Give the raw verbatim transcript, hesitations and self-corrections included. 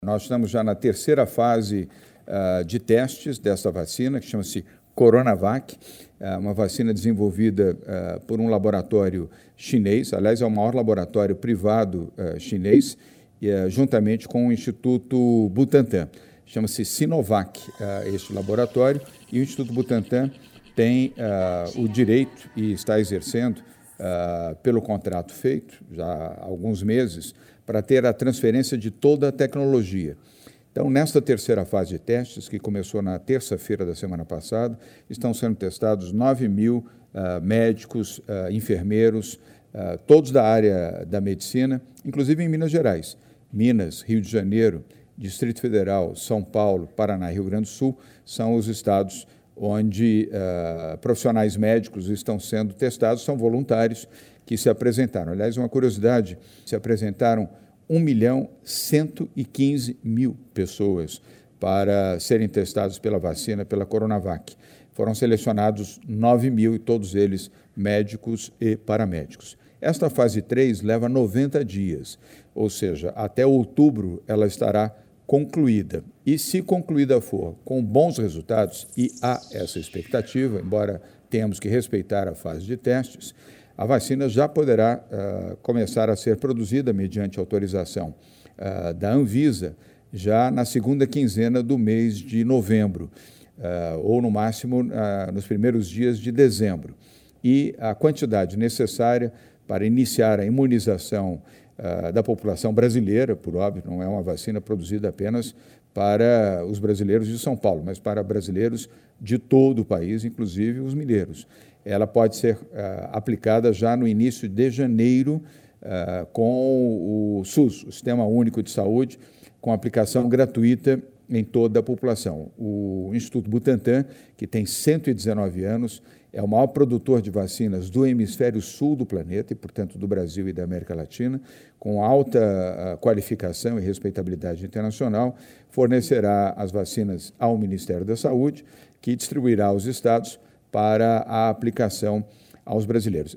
Nós estamos já na terceira fase uh, de testes dessa vacina, que chama-se Coronavac, uh, uma vacina desenvolvida uh, por um laboratório chinês, aliás, é o maior laboratório privado uh, chinês, uh, juntamente com o Instituto Butantan. Chama-se Sinovac, uh, este laboratório, e o Instituto Butantan tem uh, o direito e está exercendo, uh, pelo contrato feito, já há alguns meses, para ter a transferência de toda a tecnologia. Então, nesta terceira fase de testes, que começou na terça-feira da semana passada, estão sendo testados nove mil uh, médicos, uh, enfermeiros, uh, todos da área da medicina, inclusive em Minas Gerais. Minas, Rio de Janeiro, Distrito Federal, São Paulo, Paraná e Rio Grande do Sul são os estados onde uh, profissionais médicos estão sendo testados, são voluntários que se apresentaram. Aliás, uma curiosidade, se apresentaram um milhão cento e quinze mil pessoas para serem testados pela vacina, pela Coronavac. Foram selecionados nove mil, e todos eles médicos e paramédicos. Esta fase três leva noventa dias, ou seja, até outubro ela estará concluída. E se concluída for com bons resultados, e há essa expectativa, embora tenhamos que respeitar a fase de testes, a vacina já poderá uh, começar a ser produzida mediante autorização uh, da Anvisa já na segunda quinzena do mês de novembro, uh, ou no máximo uh, nos primeiros dias de dezembro. E a quantidade necessária para iniciar a imunização uh, da população brasileira, por óbvio, não é uma vacina produzida apenas para os brasileiros de São Paulo, mas para brasileiros de todo o país, inclusive os mineiros. Ela pode ser uh, aplicada já no início de janeiro uh, com o SUS, o Sistema Único de Saúde, com aplicação gratuita em toda a população. O Instituto Butantan, que tem cento e dezenove anos, é o maior produtor de vacinas do hemisfério sul do planeta, e, portanto, do Brasil e da América Latina, com alta uh, qualificação e respeitabilidade internacional, fornecerá as vacinas ao Ministério da Saúde, que distribuirá aos estados para a aplicação aos brasileiros.